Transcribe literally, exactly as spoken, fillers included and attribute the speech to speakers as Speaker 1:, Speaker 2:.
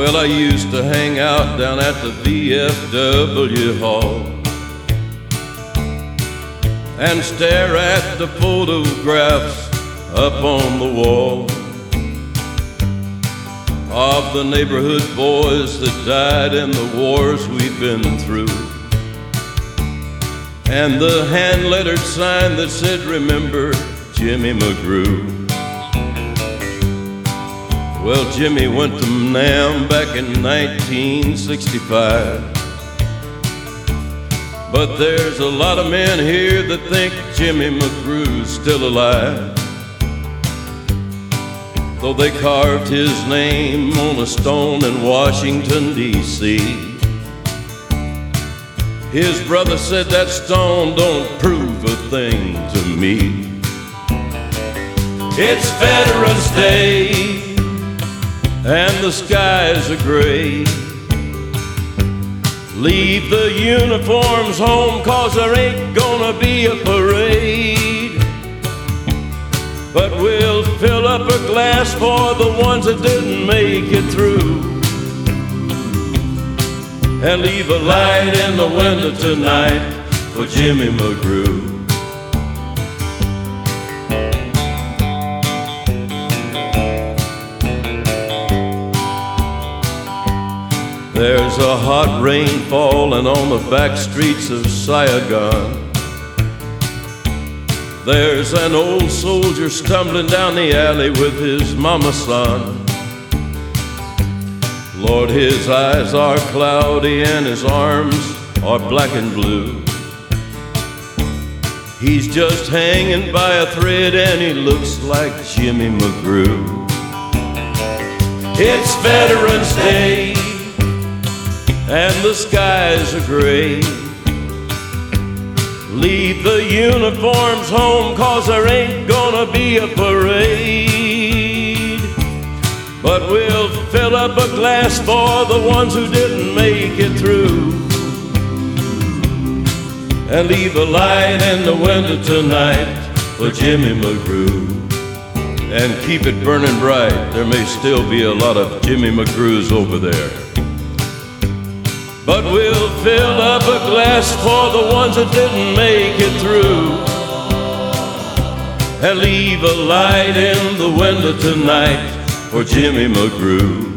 Speaker 1: Well, I used to hang out down at the V F W hall and stare at the photographs up on the wall of the neighborhood boys that died in the wars we've been through, and the hand-lettered sign that said, "Remember Jimmy McGrew." Well, Jimmy went to Nam back in nineteen sixty-five, but there's a lot of men here that think Jimmy McGrew's still alive, though they carved his name on a stone in Washington, D C His brother said that stone don't prove a thing to me. It's Veterans Day and the skies are gray. Leave the uniforms home, 'cause there ain't gonna be a parade, but we'll fill up a glass for the ones that didn't make it through, and leave a light in the window tonight for Jimmy McGrew. There's a hot rain falling on the back streets of Saigon. There's an old soldier stumbling down the alley with his mama's son. Lord, his eyes are cloudy and his arms are black and blue. He's just hanging by a thread and he looks like Jimmy McGrew. It's Veterans Day and the skies are gray. Leave the uniforms home, 'cause there ain't gonna be a parade, but we'll fill up a glass for the ones who didn't make it through, and leave a light in the window tonight for Jimmy McGrew. And keep it burning bright, there may still be a lot of Jimmy McGrews over there, but we'll fill up a glass for the ones that didn't make it through, and leave a light in the window tonight for Jimmy McGrew.